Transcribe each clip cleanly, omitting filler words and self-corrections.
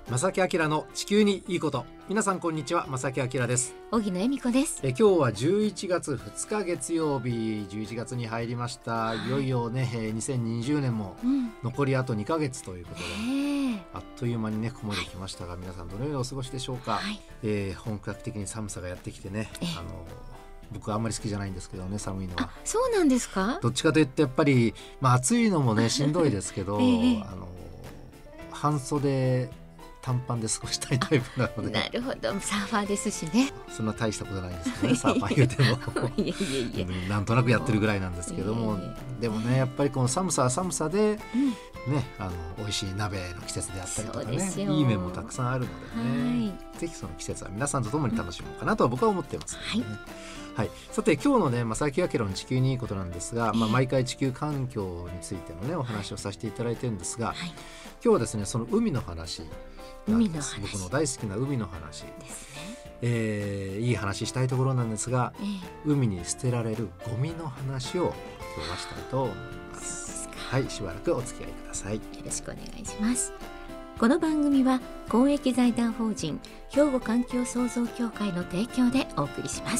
正木明の地球にいいこと。皆さんこんにちは、正木明です。 荻野恵美子です。 今日は11月2日月曜日、11月に入りました。いよいよね、2020年も残りあと2ヶ月ということで、あっという間にねここまで来ましたが、皆さんどのようにお過ごしでしょうか。本格的に寒さがやってきてね、僕はあんまり好きじゃないんですけどね、寒いのは。 そうなんですか。 どっちかといってやっぱり、暑いのもねしんどいですけど、半袖短パンで過ごしたいタイプなので。 なるほど、サーファーですしね。 そんな大したことないんですけどね、サーファー言うてもなんとなくやってるぐらいなんですけども、でもねやっぱりこの寒さは寒さで、美味しい鍋の季節であったりとかね、いい面もたくさんあるのでね、ぜひその季節は皆さんと共に楽しもうかなとは僕は思っています、さて今日のね正木明の地球にいいことなんですが、毎回地球環境についてのねお話をさせていただいてるんですが、今日はですねその海の話なんです。僕の大好きな海の話ですね。いい話したいところなんですが、海に捨てられるゴミの話を今日はしたいと思います。しばらくお付き合いください。よろしくお願いします。この番組は公益財団法人兵庫環境創造協会の提供でお送りします。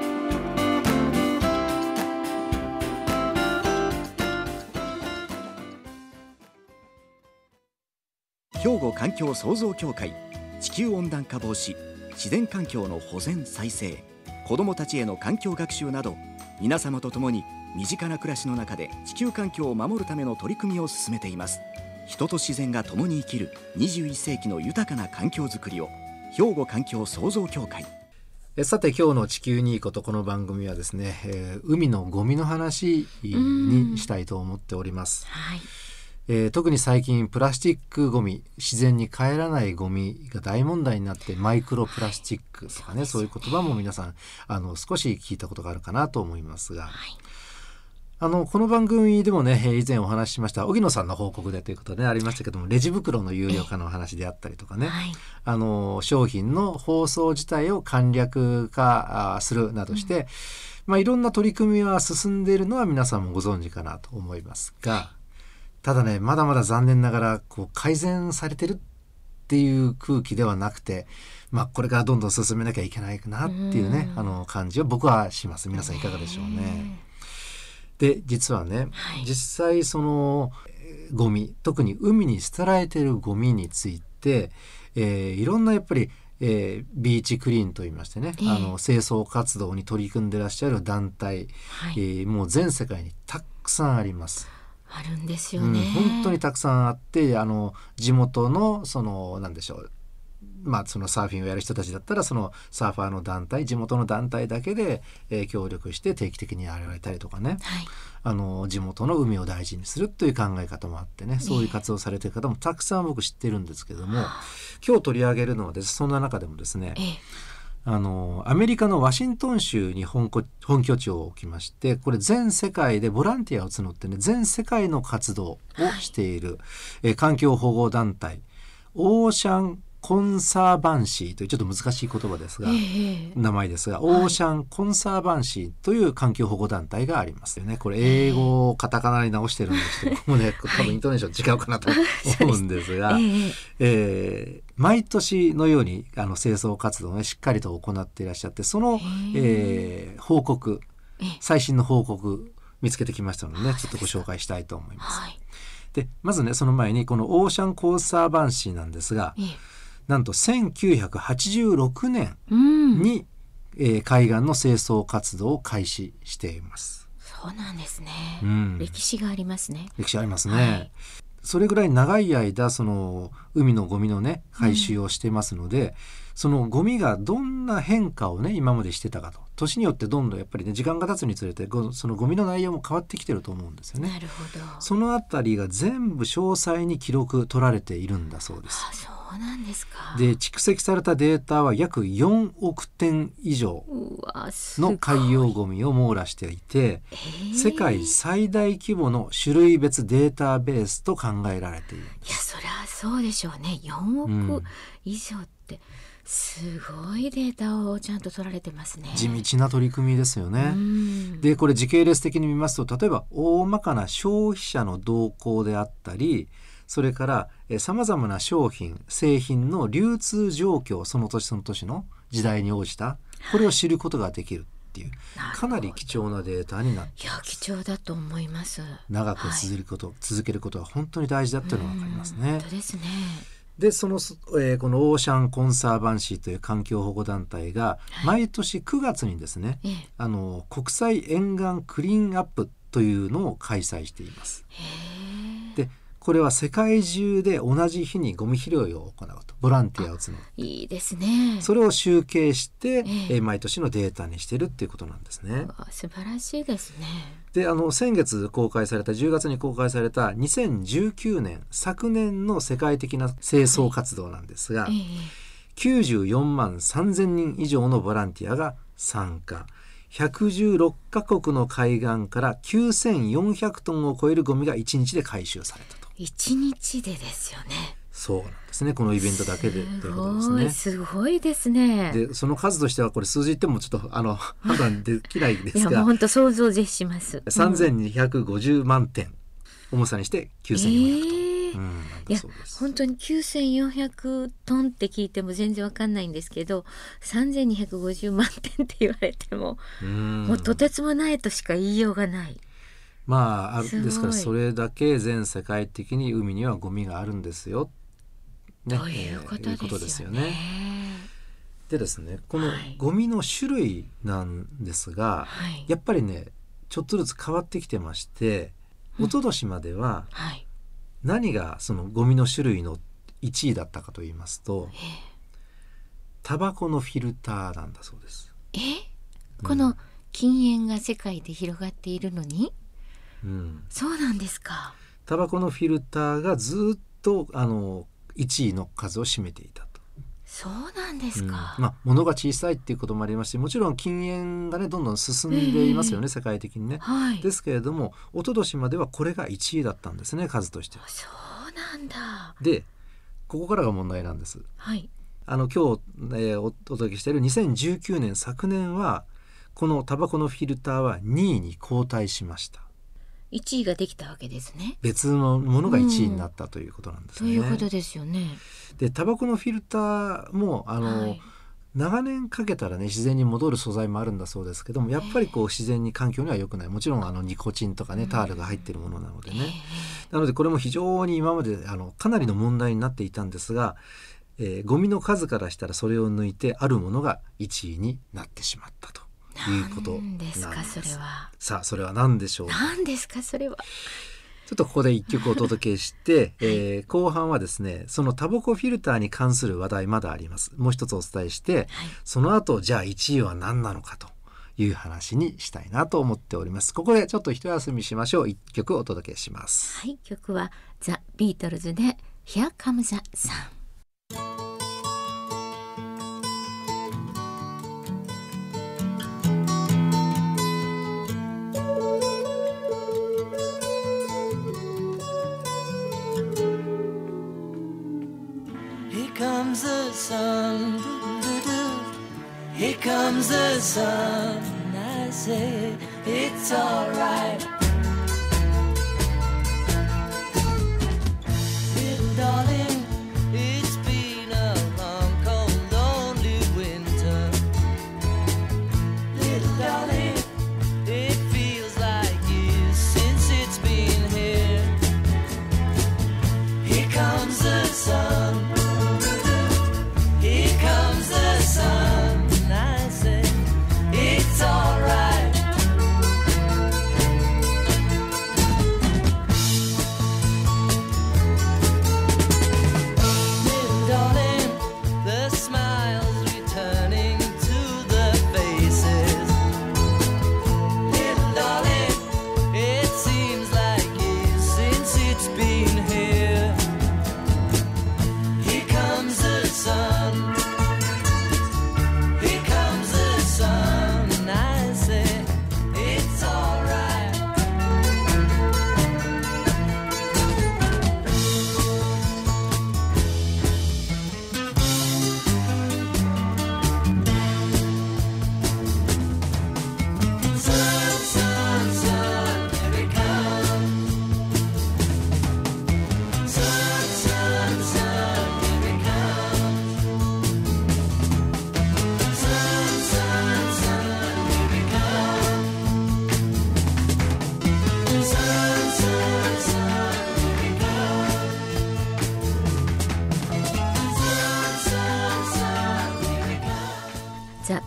兵庫環境創造協会、地球温暖化防止、自然環境の保全再生、子どもたちへの環境学習など、皆様と共に身近な暮らしの中で地球環境を守るための取り組みを進めています。人と自然が共に生きる21世紀の豊かな環境づくりを、兵庫環境創造協会。 さて今日の地球にいいこと、この番組はですね、海のゴミの話にしたいと思っております。特に最近プラスチックゴミ、自然に帰らないゴミが大問題になって、マイクロプラスチックとかね、そういう言葉も皆さん少し聞いたことがあるかなと思いますが、この番組でもね以前お話ししました荻野さんの報告でということで、ありましたけども、レジ袋の有料化の話であったりとかね、商品の包装自体を簡略化するなどして、いろんな取り組みは進んでいるのは皆さんもご存知かなと思いますが、ただねまだまだ残念ながら改善されてるっていう空気ではなくて、これからどんどん進めなきゃいけないなっていうね感じを僕はします。皆さんいかがでしょうね。で実はね、実際そのゴミ、特に海に捨てられているゴミについて、いろんなやっぱりビーチクリーンといいましてね、清掃活動に取り組んでらっしゃる団体、もう全世界にたくさんあります。 あるんですよね、 本当にたくさんあって、地元の何でしょう、そのサーフィンをやる人たちだったら、そのサーファーの団体、地元の団体だけで、協力して定期的にやられたりとかね、地元の海を大事にするという考え方もあってね、そういう活動されている方もたくさん僕知ってるんですけども、今日取り上げるのはそんな中でもですね、アメリカのワシントン州に本拠地を置きまして、これ全世界でボランティアを募ってね、全世界の活動をしている、環境保護団体、オーシャンコンサーバンシーというちょっと難しい言葉ですが、名前ですが、オーシャンコンサーバンシーという環境保護団体がありますよね。これ英語をカタカナに直してるんですけど、僕もね多分イントネーション違うかなと思うんですが、毎年のように清掃活動を、しっかりと行っていらっしゃって、その、報告、最新の報告見つけてきましたのでね、ちょっとご紹介したいと思います。でまずねその前にこのオーシャンコンサーバンシーなんですが、なんと1986年に、海岸の清掃活動を開始しています。 そうなんですね、歴史がありますね。 歴史ありますね、それぐらい長い間その海のゴミのね回収をしていますので、そのゴミがどんな変化をね今までしてたかと、年によってどんどんやっぱりね時間が経つにつれてそのゴミの内容も変わってきてると思うんですよね。 なるほど。 そのあたりが全部詳細に記録取られているんだそうです。 そうなんですか。 で蓄積されたデータは約4億点以上の海洋ゴミを網羅していて、世界最大規模の種類別データベースと考えられているんです。 いやそりゃそうでしょうね。4億以上ってすごいデータをちゃんと取られてますね。 地道な取り組みですよね。でこれ時系列的に見ますと、例えば大まかな消費者の動向であったり、それから、 さまざまな商品製品の流通状況、その年その年の時代に応じたこれを知ることができるっていう、かなり貴重なデータになっています。 いや貴重だと思います。 長く続けることは本当に大事だっていうのが分かりますね。 本当ですね。 でこのオーシャンコンサーバンシーという環境保護団体が毎年9月にですね、国際沿岸クリーンアップというのを開催しています。でこれは世界中で同じ日にゴミ拾いを行うと、ボランティアを募る。 いいですね。 それを集計して、毎年のデータにしてるっていうことなんですね。 素晴らしいですね。 で先月公開された10月に公開された2019年昨年の世界的な清掃活動なんですが、94万3000人以上のボランティアが参加、116カ国の海岸から9400トンを超えるゴミが1日で回収されたと。 1日でですよね。 そうなんですね。このイベントだけでということですね。 すごいですね。 でその数としてはこれ数字言ってもちょっと判断できないですが、 いやもう本当想像絶します。 3250万点重さにして9400トン、 いや本当に9400トンって聞いても全然わかんないんですけど、3250万点って言われてももうとてつもないとしか言いようがない。 ですからそれだけ全世界的に海にはゴミがあるんですよ、 ということですよね。 でですね、このゴミの種類なんですが、やっぱりねちょっとずつ変わってきてまして、一昨年までは何がそのゴミの種類の1位だったかと言いますと、タバコのフィルターなんだそうです。 この禁煙が世界で広がっているのに、そうなんですか。 タバコのフィルターがずっと1位の数を占めていたと。 そうなんですか。 物が小さいっていうこともありますし、もちろん禁煙がねどんどん進んでいますよね、世界的にね、ですけれども一昨年まではこれが1位だったんですね、数としては。 そうなんだ。 でここからが問題なんです。今日、お届けしている2019年昨年はこのタバコのフィルターは2位に後退しました。 1位ができたわけですね。 別のものが1位になったということなんですね。 ということですよね。 でタバコのフィルターも長年かけたらね自然に戻る素材もあるんだそうですけども、やっぱり自然に環境には良くない。もちろんニコチンとかね、タールが入っているものなのでね、なのでこれも非常に今までかなりの問題になっていたんですが、ゴミの数からしたらそれを抜いてあるものが1位になってしまったということなんです。 何ですかそれは。 さあそれは何でしょうか。 何ですかそれは。 ちょっとここで一曲お届けして、後半はですねそのタバコフィルターに関する話題まだあります。もう一つお伝えして、その後じゃあ1位は何なのかという話にしたいなと思っております。ここでちょっと一休みしましょう。一曲お届けします。 曲はザ・ビートルズで Here Comes the Sun。 The sun, here comes the sun. I say it's alright, little darling. It's been a long, cold, lonely winter, little darling. It feels like years since it's been here. Here comes the sun. Sun, I say it's alright.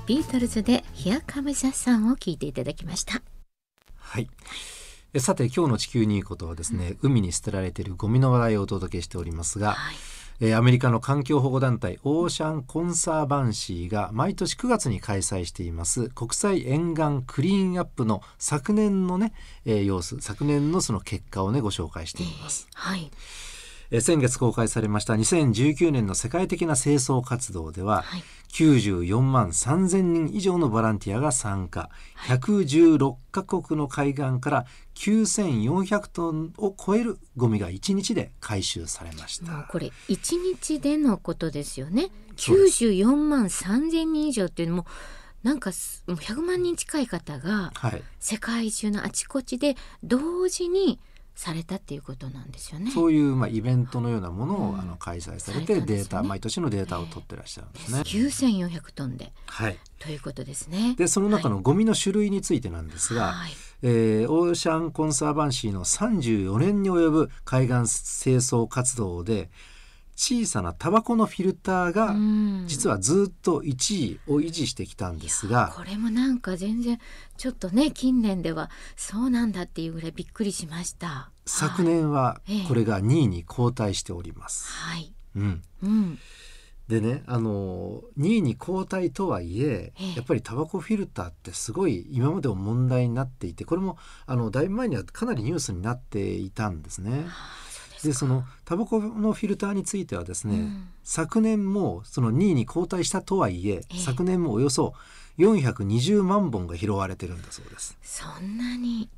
ビートルズで Here Comes the Sun を聞いていただきました。 はい。さて今日の地球にいいことはですね、海に捨てられているゴミの話題をお届けしておりますが、アメリカの環境保護団体オーシャンコンサーバンシーが毎年9月に開催しています国際沿岸クリーンアップの昨年のね、様子、昨年のその結果をねご紹介しています。 はい。 先月公開されました2019年の世界的な清掃活動では、94万3000人以上のボランティアが参加、116カ国の海岸から9400トンを超えるゴミが1日で回収されました。 もうこれ1日でのことですよね。94万3000人以上っていうのもなんか100万人近い方が世界中のあちこちで同時にされたっていうことなんですよね。 そういうイベントのようなものを開催されて、データ、毎年のデータを取ってらっしゃるんですね。 9400トンで、ということですね。 でその中のゴミの種類についてなんですが、オーシャンコンサーバンシーの34年に及ぶ海岸清掃活動で小さなタバコのフィルターが実はずっと1位を維持してきたんですが、 これもなんか全然ちょっとね近年ではそうなんだっていうぐらいびっくりしました。 昨年はこれが2位に後退しております。でね、2位に後退とはいえ、やっぱりタバコフィルターってすごい今までも問題になっていて、これもだいぶ前にはかなりニュースになっていたんですね。でそのタバコのフィルターについてはですね、昨年もその2位に後退したとはいえ、昨年もおよそ420万本が拾われてるんだそうです。 そんなに、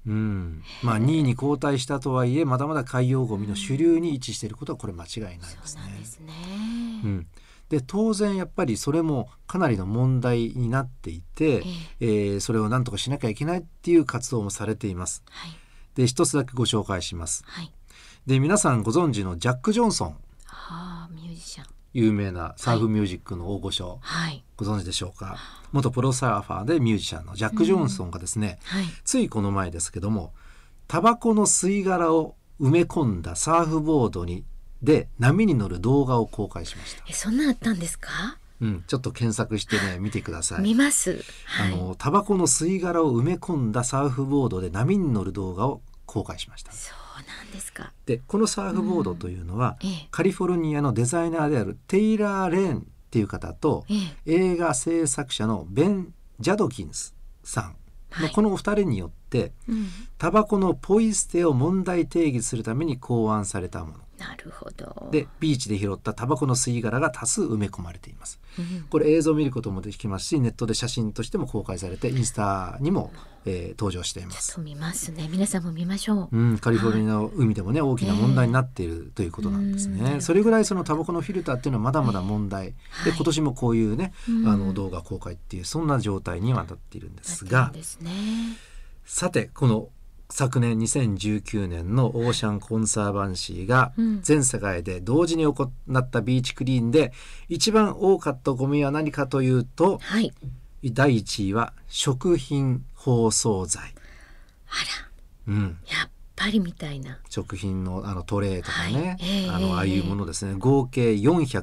2位に後退したとはいえまだまだ海洋ゴミの主流に位置していることはこれ間違いないですね。 そうなんですね。 で当然やっぱりそれもかなりの問題になっていて、それを何とかしなきゃいけないっていう活動もされています。で一つだけご紹介します。で皆さんご存知のジャック・ジョンソン、 ミュージシャン、 有名なサーフミュージックの大御所、ご存知でしょうか。元プロサーファーでミュージシャンのジャック・ジョンソンがですね、ついこの前ですけどもタバコの吸い殻を埋め込んだサーフボードで波に乗る動画を公開しました。 そんなあったんですか？ ちょっと検索してね見てください。 見ます。 タバコの吸い殻を埋め込んだサーフボードで波に乗る動画を公開しました。 そうなんですか。 でこのサーフボードというのは、カリフォルニアのデザイナーであるテイラー・レーンっていう方と、映画制作者のベン・ジャドキンスさんのこのお二人によって、タバコのポイ捨てを問題定義するために考案されたもの。 なるほど。 でビーチで拾ったタバコの吸い殻が多数埋め込まれています。これ映像を見ることもできますし、ネットで写真としても公開されてインスタにも、登場しています。 ちょっと見ますね。皆さんも見ましょう。 カリフォルニアの海でもね大きな問題になっているということなんですね。それぐらいそのタバコのフィルターっていうのはまだまだ問題、で今年もこういうね、動画公開っていうそんな状態にはなっているんですが、さてこの昨年2019年のオーシャンコンサーバンシーが全世界で同時に行ったビーチクリーンで一番多かったゴミは何かというと、第1位は食品包装材。 やっぱりみたいな食品のトレーとかね、ああいうものですね。合計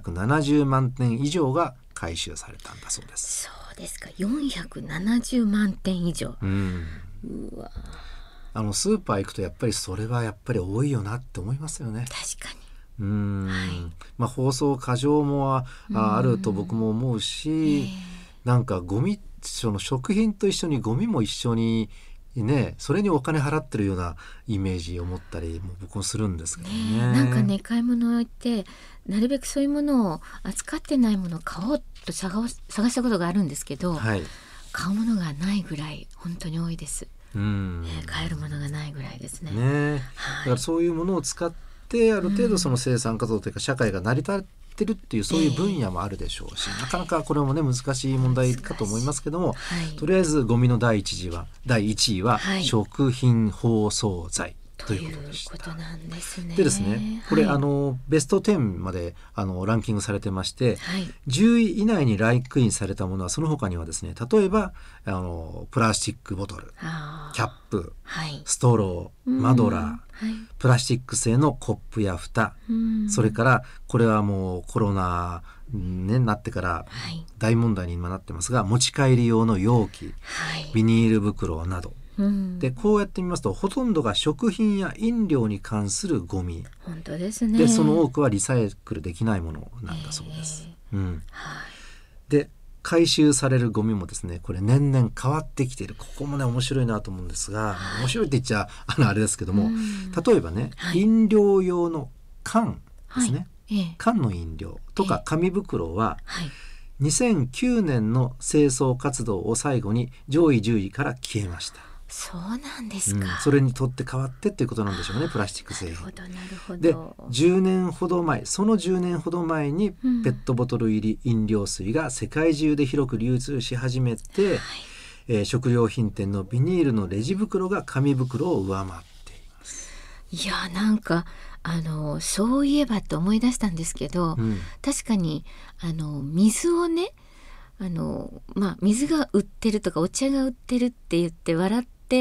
470万点以上が回収されたんだそうです。 そうですか。470万点以上。うわ。 スーパー行くとやっぱりそれはやっぱり多いよなって思いますよね。 確かに。 包装過剰もあると僕も思うし、なんかゴミ、その食品と一緒にゴミも一緒にね、それにお金払ってるようなイメージを持ったりも僕もするんですけどね。 なんかね、買い物行ってなるべくそういうものを扱ってないものを買おうと探したことがあるんですけど、買うものがないぐらい本当に多いです。買えるものがないぐらいですね。だからそういうものを使ってある程度その生産活動というか社会が成り立ってるっていうそういう分野もあるでしょうし、なかなかこれもね難しい問題かと思いますけども、とりあえずゴミの第1位は食品包装材ということでした。 なんですね。 でですね、これ、ベスト10までランキングされてまして、10位以内にランクインされたものはその他にはですね、例えばプラスチックボトル、キャップ、ストロー、マドラー、 プラスチック製のコップや蓋、それからこれはもうコロナになってから大問題に今なってますが、持ち帰り用の容器、ビニール袋など、でこうやってみますとほとんどが食品や飲料に関するゴミ。 本当ですね。 でその多くはリサイクルできないものなんだそうです。で回収されるゴミもですね、これ年々変わってきている。ここもね面白いなと思うんですが、面白いって言っちゃあれですけども、例えばね、飲料用の缶ですね、缶の飲料とか紙袋は、2009年の清掃活動を最後に上位10位から消えました。 そうなんですか。 それにとって変わってっていうことなんでしょうね、プラスチック製品。 なるほど。 で10年ほど前、その10年ほど前にペットボトル入り飲料水が世界中で広く流通し始めて、食料品店のビニールのレジ袋が紙袋を上回っています。 いやなんかそういえばと思い出したんですけど、確かに水をね、水が売ってるとかお茶が売ってるって言って笑って、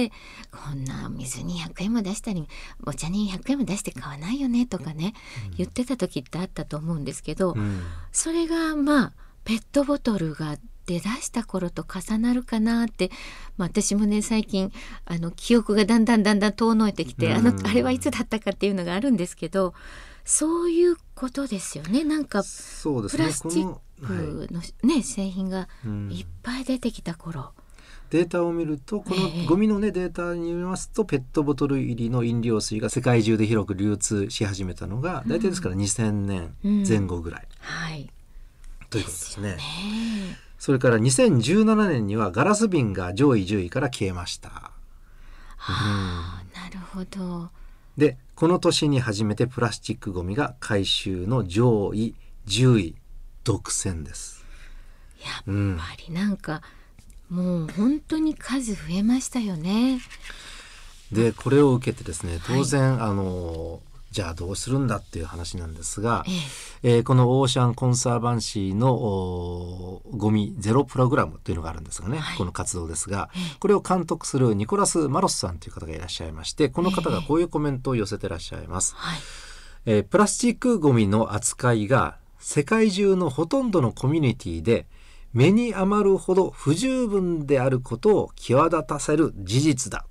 こんな水に100円も出したりお茶に100円も出して買わないよねとかね、言ってた時ってあったと思うんですけど、それがペットボトルが出した頃と重なるかなって、私もね最近記憶がだんだん遠のいてきて、あれはいつだったかっていうのがあるんですけど、そういうことですよね。なんかそうですね、 プラスチックの、製品がいっぱい出てきた頃、 データを見るとこのゴミの、データによりますと、ペットボトル入りの飲料水が世界中で広く流通し始めたのが大体ですから2000年前後ぐらい、ということですね。それから2017年にはガラス瓶が上位10位から消えました。 なるほど。 でこの年に初めてプラスチックゴミが回収の上位10位独占です。 やっぱりなんか、もう本当に数増えましたよね。 でこれを受けてですね、当然、じゃあどうするんだっていう話なんですが、このオーシャンコンサーバンシーのゴミゼロプログラムというのがあるんですがね、この活動ですが、これを監督するニコラス・マロスさんという方がいらっしゃいまして、この方がこういうコメントを寄せてらっしゃいます。プラスチックゴミの扱いが世界中のほとんどのコミュニティで目に余るほど不十分であることを際立たせる事実だ。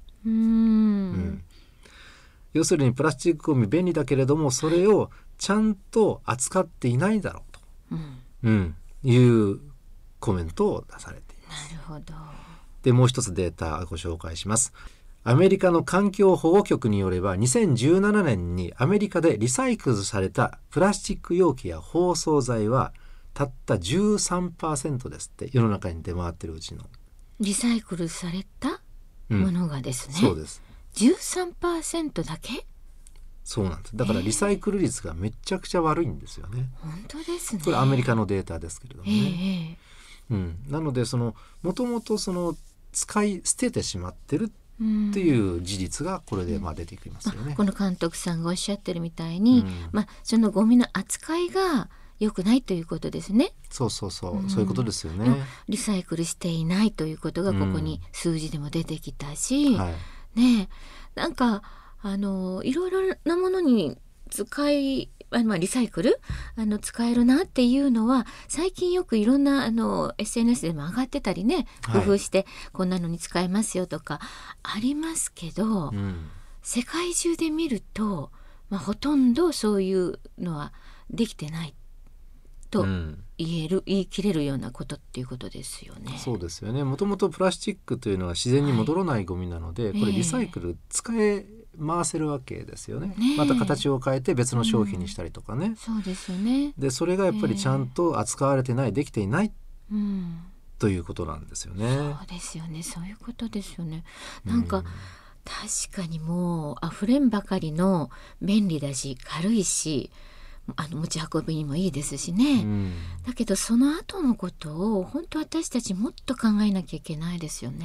要するにプラスチックゴミ便利だけれども、それをちゃんと扱っていないだろうと、いうコメントを出されています。 なるほど。 でもう一つデータご紹介します。アメリカの環境保護局によれば、2017年にアメリカでリサイクルされたプラスチック容器や包装材はたった 13% ですって。世の中に出回ってるうちのリサイクルされたものがですね、 そうです。 13% だけ。 そうなんです。だからリサイクル率がめちゃくちゃ悪いんですよね。 本当ですね。 これアメリカのデータですけれどもね、なのでもともと使い捨ててしまってるっていう事実がこれで出てきますよね。 この監督さんがおっしゃってるみたいに、そのゴミの扱いが良くないということですね。 そういうことですよね。 リサイクルしていないということがここに数字でも出てきたし、なんかいろいろなものにリサイクル使えるなっていうのは最近よくいろんなSNS でも上がってたりね、工夫してこんなのに使えますよとかありますけど、世界中で見ると、ほとんどそういうのはできてないと言い切れるようなことっていうことですよね。 そうですよね。もともとプラスチックというのは自然に戻らないゴミなので、これリサイクル使い回せるわけですよね。また形を変えて別の商品にしたりとかね。 そうですよね。 でそれがやっぱりちゃんと扱われてない、できていない、ということなんですよね。 そうですよね。そういうことですよね。なんか、確かにもう溢れんばかりの便利だし軽いし、持ち運びにもいいですしね、だけどその後のことを本当私たちもっと考えなきゃいけないですよね。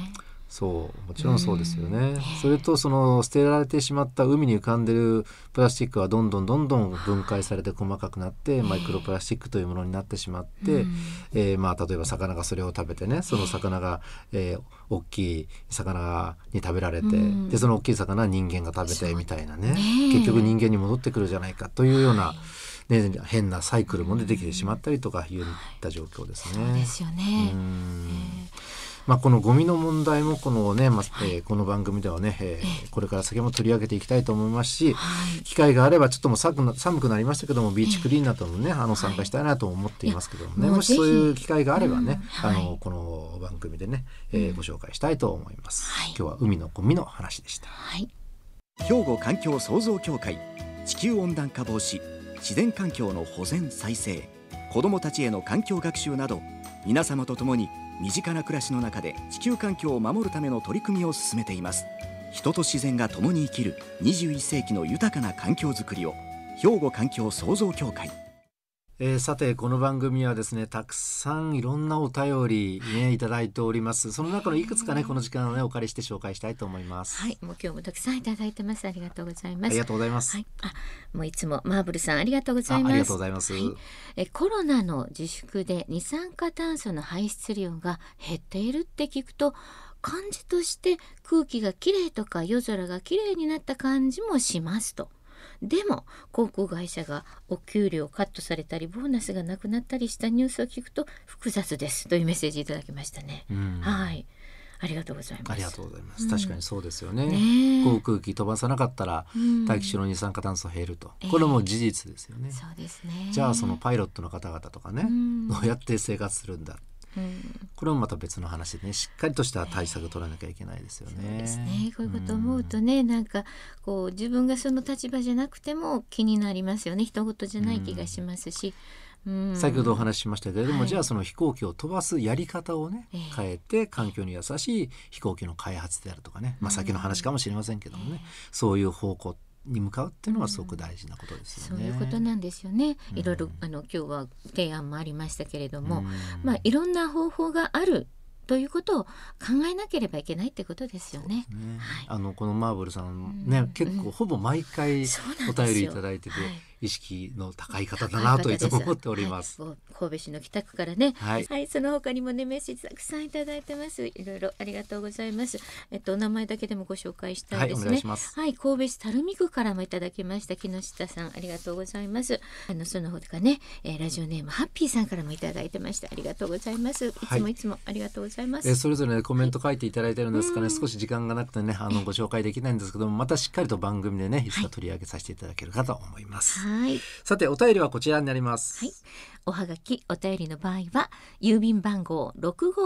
そうもちろんそうですよね。それとその捨てられてしまった海に浮かんでるプラスチックはどんどん分解されて細かくなってマイクロプラスチックというものになってしまって、例えば魚がそれを食べてね、その魚が、大きい魚に食べられて、でその大きい魚は人間が食べてみたいなね、結局人間に戻ってくるじゃないかというような、変なサイクルも出てきてしまったりとかいった状況ですね。 そうですよね。 このゴミの問題もこのね、この番組ではね、これから先も取り上げていきたいと思いますし、機会があればちょっともう寒くなりましたけども、ビーチクリーンなどもね、参加したいなと思っていますけどもね、もしそういう機会があればね、この番組でね、ご紹介したいと思います。今日は海のゴミの話でした。 兵庫環境創造協会、地球温暖化防止、自然環境の保全再生、子どもたちへの環境学習など、皆様と共に身近な暮らしの中で地球環境を守るための取り組みを進めています。人と自然が共に生きる21世紀の豊かな環境づくりを、兵庫環境創造協会。 さてこの番組はですね、たくさんいろんなお便り、いただいております。その中のいくつかね、この時間をねお借りして紹介したいと思います。 もう今日もたくさんいただいてます。ありがとうございます。 ありがとうございます。 もういつもマーブルさんありがとうございます。 ありがとうございます。 コロナの自粛で二酸化炭素の排出量が減っているって聞くと、感じとして空気がきれいとか夜空がきれいになった感じもしますと。でも航空会社がお給料カットされたりボーナスがなくなったりしたニュースを聞くと複雑ですというメッセージいただきましたね。ありがとうございます。 ありがとうございます。確かにそうですよね。航空機飛ばさなかったら大気中の二酸化炭素減ると、これも事実ですよね。 そうですね。 じゃあそのパイロットの方々とかね、どうやって生活するんだ、これもまた別の話でね、しっかりとした対策を取らなきゃいけないですよね。 そうですね。こういうことを思うとね、なんかこう自分がその立場じゃなくても気になりますよね。人事じゃない気がしますし、 先ほどお話ししましたけれども、じゃあその飛行機を飛ばすやり方をね、変えて環境に優しい飛行機の開発であるとかね、先の話かもしれませんけどもね、そういう方向に向かうっていうのはすごく大事なことですよね。 そういうことなんですよね。いろいろ今日は提案もありましたけれども、いろんな方法があるということを考えなければいけないってことですよね。 このマーブルさんね、結構ほぼ毎回お便りいただいてて、意識の高い方だなといつも思っております。 神戸市の北区からね、その他にもねメッセージたくさんいただいてます。いろいろありがとうございます。お名前だけでもご紹介したいですね。 お願いします。 神戸市垂水区からもいただきました木下さん、ありがとうございます。その他ね、ラジオネームハッピーさんからもいただいてました。ありがとうございます。いつもありがとうございます。 それぞれ、ね、コメント書いていただいてるんですかね。少し時間がなくてね、ご紹介できないんですけども、またしっかりと番組でねいつか取り上げさせていただけるかと思います。さてお便りはこちらになります。 おはがきお便りの場合は郵便番号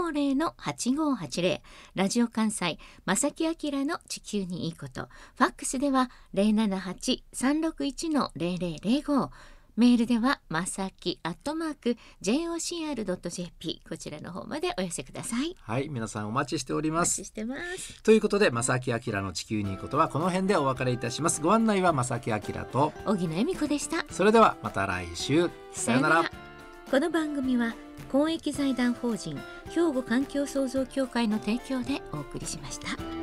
650-8580 ラジオ関西正木明の地球にいいこと、ファックスでは 078-361-0005、メールではまさき@jocr.jp、 こちらの方までお寄せください。 皆さんお待ちしております。 お待ちしてます。 ということで正木明の地球にいいことはこの辺でお別れいたします。ご案内は正木明と荻野恵美子でした。 それではまた来週、さよなら。 この番組は公益財団法人兵庫環境創造協会の提供でお送りしました。